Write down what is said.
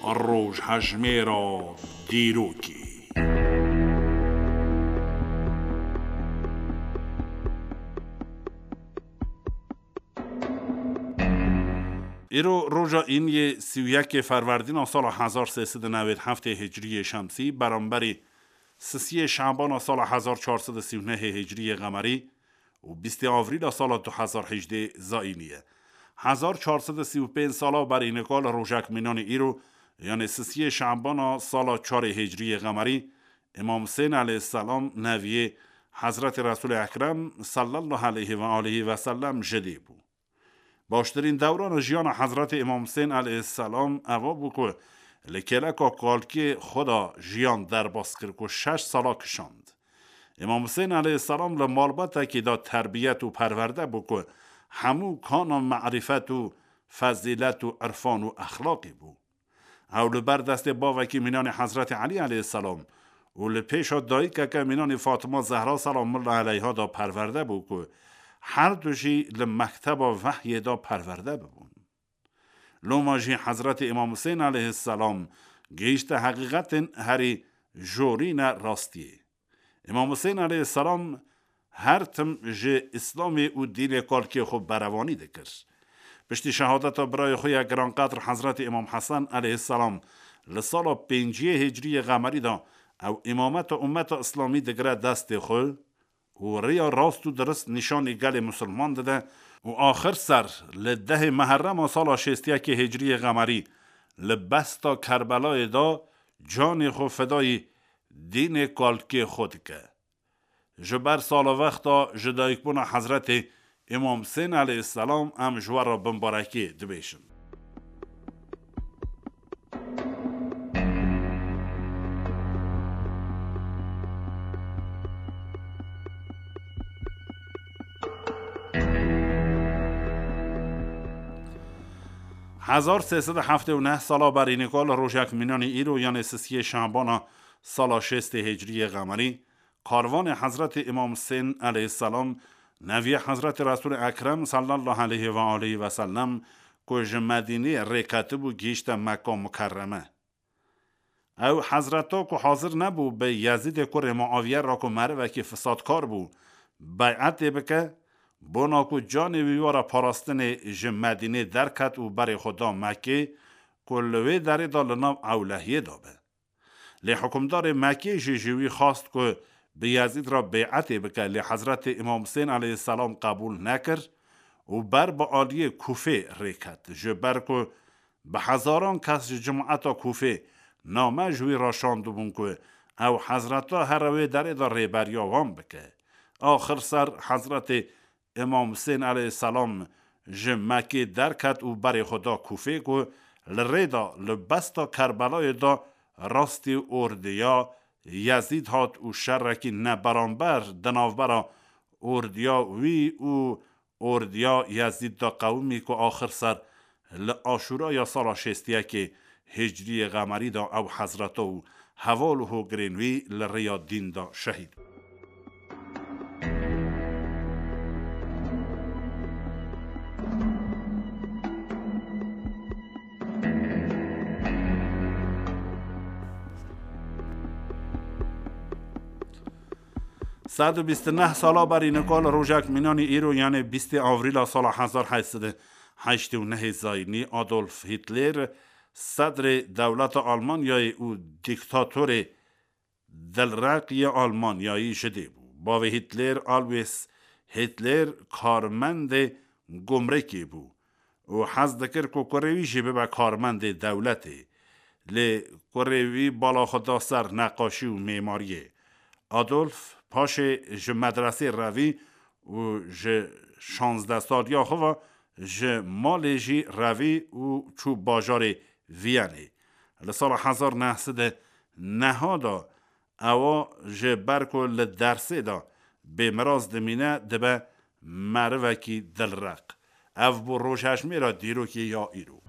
روش هجمه را دیروکی ایرو روژا این یه 31 فروردین سال 1397 هجری شمسی برانبری 3 شعبان سال 1439 هجری قمری و 20 آوریل سال 2018 زاینیه 1435 سالا بر اینکال روژک مینان ایرو یعنی 3 شعبان سال 4 هجری قمری امام حسین علیه السلام نویه حضرت رسول اکرم صلی الله علیه و آله و سلم جدی بود. باشترین دوران جیان حضرت امام حسین علیه السلام اوا بود که لکلکا کالکی خدا جیان در باسکر که 6 سالا کشاند. امام حسین علیه السلام لمالبت که دا تربیت و پرورده بود که همو کان معرفت و فضیلت و عرفان و اخلاقی بود. او لبر دست باوکی مینان حضرت علی علیه السلام و لپیش دایی که مینان فاطمه زهرا سلام الله علیها دا پرورده بود که هر دوشی لمکتب و وحی دا پرورده ببون. لوماجی حضرت امام حسین علیه السلام گیشت حقیقت هری جورین راستیه. امام حسین علیه السلام هر تم جه اسلامی و دین کالکی خوب بروانی دکر. پشتی شهادت برای خوی گرانقدر حضرت امام حسن علیه السلام لسال 5 هجری قمری دا او امامت امت اسلامی دگره دست خو و ریا راست و درست نشان گل مسلمان داده و آخر سر لده محرم سال 61 هجری قمری لبستا کربلای دا جان خو فدای دین کالکی خود که جبر سال وقتا جدایکبون حضرت امام حسین علیه السلام ام جوار را بمبارکی دبیشن. هزار 379 سالا بر اینکال روژک مینان ایرو یعنی 3 شعبان سال 6 هجری قمری کاروان حضرت امام حسین علیه السلام نوی حضرت رسول اکرم صلی الله علیه و آله و سلم که مدینه رکتب و گیشت مکه مکرمه او حضرتا که حاضر نبو به یزید کر معاویه را که مروه که فسادکار بو بیعت بکه بنا که جان ویوارا پاراستن مدینه درکت و بر خدا مکه کلوه داره دا لنام اولهیه دابه لی حکمدار مکه جوی خواست که به یزید را بیعت بکه لی حضرت امام حسین علیه السلام قبول نکر و بر با آلی کوفه ریکت جبر که به هزاران کس جماعت کوفه نامه جوی را شانده بون که او حضرت هر روی داره دا ریبریاوان بکه آخر سر حضرت امام حسین علیه السلام مکه درکت و بر خدا کوفه که لریدا لبستا کربلای دا راستی اردیا یزید هات و شرکی نبرانبر دناوبرا اردیا وی و اردیا یزید دا قومی که آخر سر لآشورا یا سال 61 هجری قمری دا او حضرت و حوال و گرینوی لریا دین دا شهید. صد و 29 سالا بر اینکال روژک مینان ایرو یعنی 20 آوریل سال 1889 زاینی آدولف هیتلر صدر دولت آلمانیای او دیکتاتور دلرقی آلمانیایی شده بود. با هیتلر آلویس هیتلر کارمند گمرکی بود و حز دکر که کروی شبه با کارمند دولتی لی کروی بالا خدا سر نقاشی و معماریه آدولف پاش مدرسه روی و 16 سال یا خواه مالجی روی و چو باجار ویانی لسال 1900 دا او برکو لدرسه دا به مراز دمینه دبه مروکی دلرق او بو روشش میرا دیرو که یا ایرو